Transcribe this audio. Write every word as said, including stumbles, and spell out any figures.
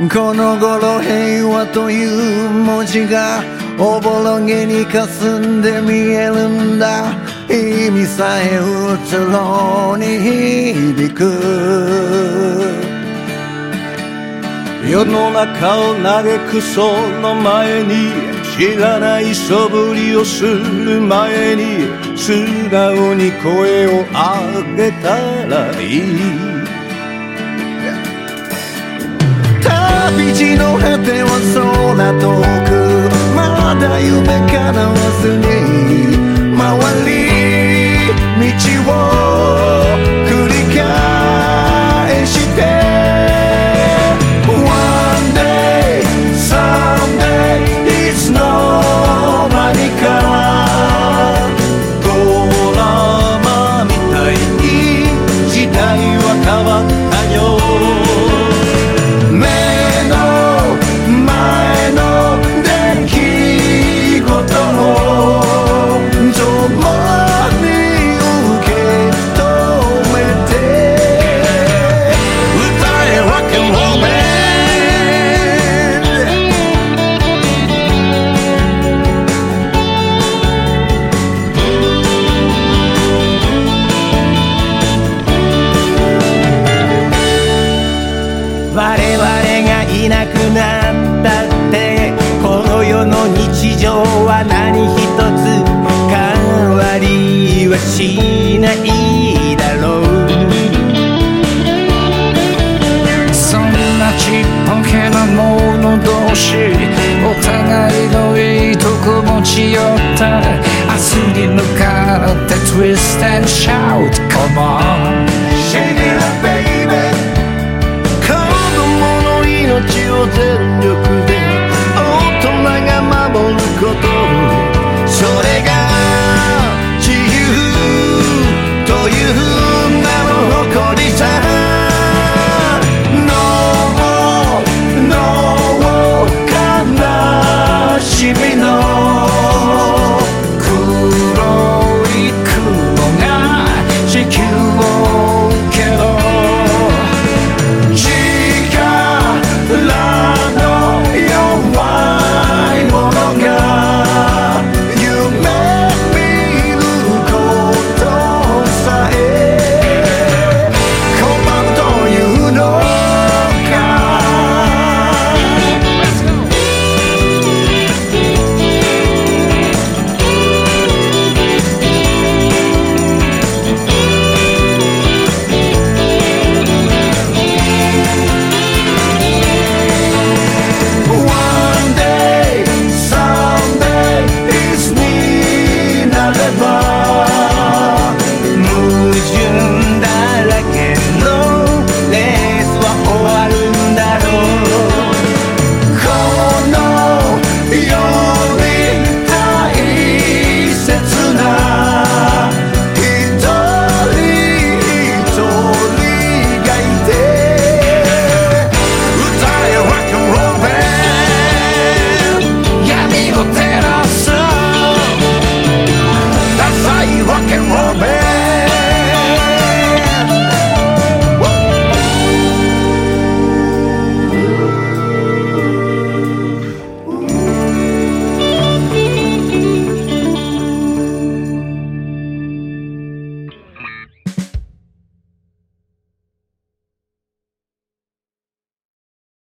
この頃平和という文字がおぼろげに霞んで見えるんだ。意味さえうつろに響く。 世の中を嘆くその前に、知らない素振りをする前に、素直に声を上げたらいい。 旅路の果ては空遠く、まだ夢叶わずに回り道を繰り返して、 One day, someday, it's nobody か。 ドラマみたいに時代は変わったよ。 我々がいなくなったって、この世の日常は何一つ変わりはしないだろう。 そんなちっぽけなもの同士、お互いのいいとこ持ち寄った明日に向かって Twist and shout, come on Shake it up baby、 子供の命を全力